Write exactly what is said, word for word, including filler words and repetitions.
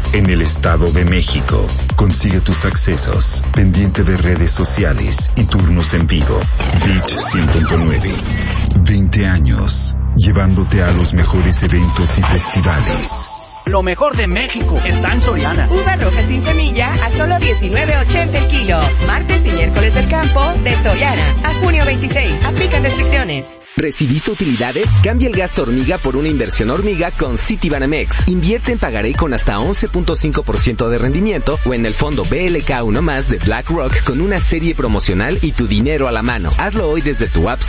en el Estado de México. Consigue tus accesos, pendiente de redes sociales y turnos en vivo. Beat cien punto nueve. veinte años, llevándote a los mejores eventos y festivales. Lo mejor de México está en Soriana. Uva roja sin semilla a solo diecinueve ochenta el kilo. Martes y miércoles del campo de Soriana. A junio veintiséis. Aplican restricciones. ¿Recibiste utilidades? Cambia el gasto hormiga por una inversión hormiga con Citibanamex. Invierte en pagaré con hasta once punto cinco por ciento de rendimiento o en el fondo B L K uno más de BlackRock con una serie promocional y tu dinero a la mano. Hazlo hoy desde tu app